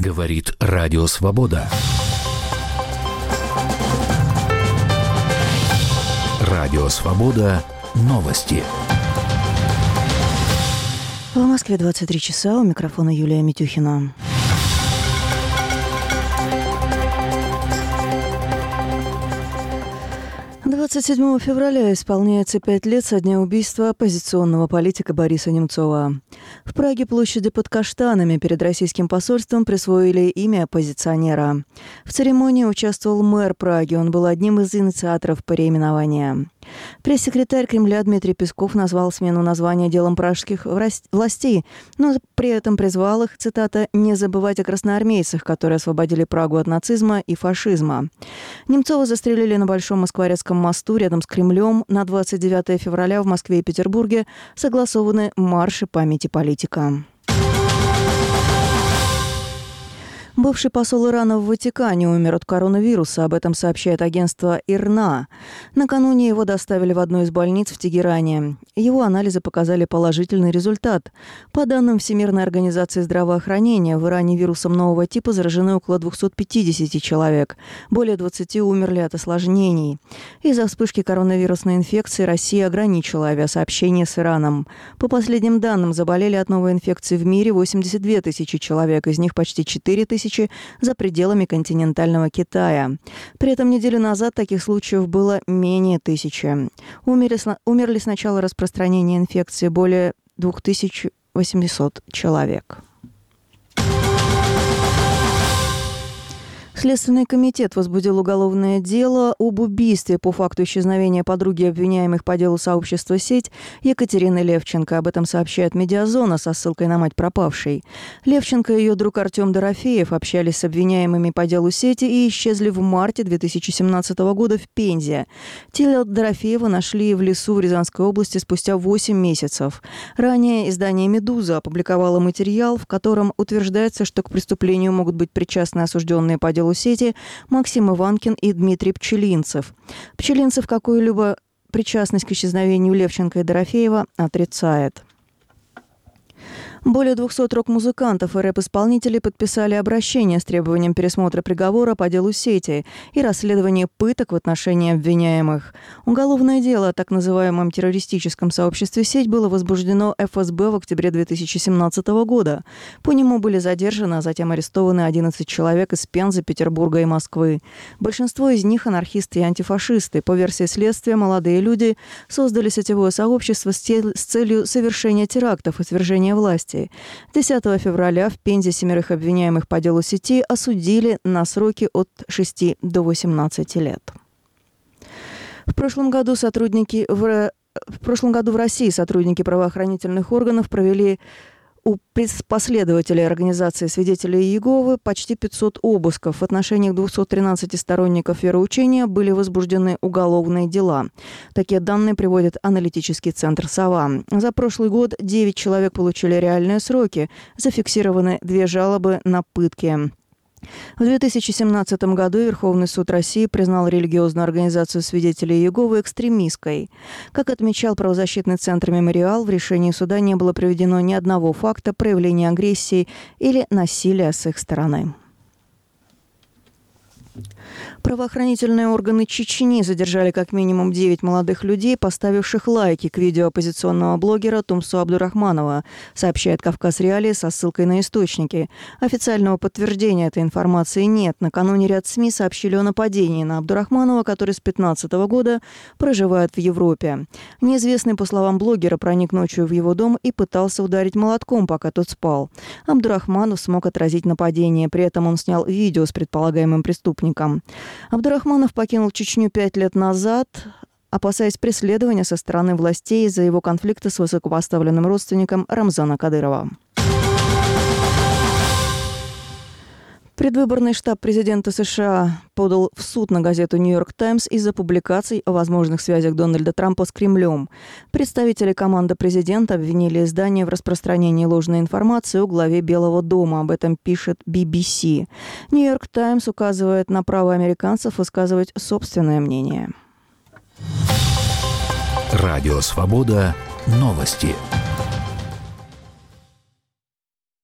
Говорит Радио Свобода. Радио Свобода. Новости. В Москве 23 часа. У микрофона Юлия Митюхина. «27 февраля исполняется 5 лет со дня убийства оппозиционного политика Бориса Немцова. В Праге площади под Каштанами перед российским посольством присвоили имя оппозиционера. В церемонии участвовал мэр Праги, он был одним из инициаторов переименования. Пресс-секретарь Кремля Дмитрий Песков назвал смену названия делом пражских властей, но при этом призвал их, цитата, «не забывать о красноармейцах, которые освободили Прагу от нацизма и фашизма». Немцова застрелили на Большом Москворецком мосту рядом с Кремлем. На 29 февраля в Москве и Петербурге согласованы марши памяти политика. Бывший посол Ирана в Ватикане умер от коронавируса. Об этом сообщает агентство ИРНА. Накануне его доставили в одну из больниц в Тегеране. Его анализы показали положительный результат. По данным Всемирной организации здравоохранения, в Иране вирусом нового типа заражены около 250 человек. Более 20 умерли от осложнений. Из-за вспышки коронавирусной инфекции Россия ограничила авиасообщение с Ираном. По последним данным, заболели от новой инфекции в мире 82 тысячи человек, из них почти 4 тысячи за пределами континентального Китая. При этом неделю назад таких случаев было менее 1000. Умерли с начала распространения инфекции более 2800 человек. Следственный комитет возбудил уголовное дело об убийстве по факту исчезновения подруги обвиняемых по делу сообщества «Сеть» Екатерины Левченко. Об этом сообщает «Медиазона» со ссылкой на мать пропавшей. Левченко и ее друг Артем Дорофеев общались с обвиняемыми по делу «Сети» и исчезли в марте 2017 года в Пензе. Тело Дорофеева нашли в лесу в Рязанской области спустя 8 месяцев. Ранее издание «Медуза» опубликовало материал, в котором утверждается, что к преступлению могут быть причастны осужденные по делу «Сети» Максим Иванкин и Дмитрий Пчелинцев. Пчелинцев какую-либо причастность к исчезновению Левченко и Дорофеева отрицает. Более 200 рок-музыкантов и рэп-исполнителей подписали обращение с требованием пересмотра приговора по делу «Сети» и расследования пыток в отношении обвиняемых. Уголовное дело о так называемом террористическом сообществе «Сеть» было возбуждено ФСБ в октябре 2017 года. По нему были задержаны, а затем арестованы 11 человек из Пензы, Петербурга и Москвы. Большинство из них анархисты и антифашисты. По версии следствия, молодые люди создали сетевое сообщество с целью совершения терактов и свержения власти. 10 февраля в Пензе 7 обвиняемых по делу «Сети» осудили на сроки от 6 до 18 лет. В прошлом году в России сотрудники правоохранительных органов провели у последователей организации «Свидетелей Иеговы» почти 500 обысков. В отношении 213 сторонников вероучения были возбуждены уголовные дела. Такие данные приводит аналитический центр «Сова». За прошлый год 9 человек получили реальные сроки. Зафиксированы 2 жалобы на пытки. В 2017 году Верховный суд России признал религиозную организацию «Свидетелей Иеговы» экстремистской. Как отмечал правозащитный центр «Мемориал», в решении суда не было приведено ни одного факта проявления агрессии или насилия с их стороны. Правоохранительные органы Чечни задержали как минимум 9 молодых людей, поставивших лайки к видео оппозиционного блогера Тумсо Абдурахманова, сообщает «Кавказ Реалии» со ссылкой на источники. Официального подтверждения этой информации нет. Накануне ряд СМИ сообщили о нападении на Абдурахманова, который с 2015 года проживает в Европе. Неизвестный, по словам блогера, проник ночью в его дом и пытался ударить молотком, пока тот спал. Абдурахманов смог отразить нападение. При этом он снял видео с предполагаемым преступником. Абдурахманов покинул Чечню 5 лет назад, опасаясь преследования со стороны властей из-за его конфликта с высокопоставленным родственником Рамзана Кадырова. Предвыборный штаб президента США подал в суд на газету «Нью-Йорк Таймс» из-за публикаций о возможных связях Дональда Трампа с Кремлем. Представители команды президента обвинили издание в распространении ложной информации о главе Белого дома. Об этом пишет BBC. «Нью-Йорк Таймс» указывает на право американцев высказывать собственное мнение. Радио «Свобода». Новости.